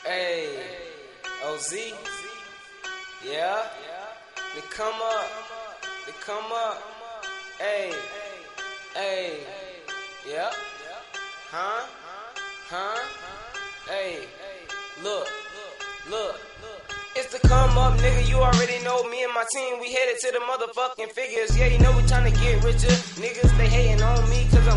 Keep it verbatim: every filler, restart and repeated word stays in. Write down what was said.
Hey, O Z, yeah, they come up, they come up, hey, hey, yeah, huh, huh, hey, look, look. It's the come up, nigga, you already know me and my team, we headed to the motherfucking figures. Yeah, you know we tryna get richer. Niggas, they hating on me cause I'm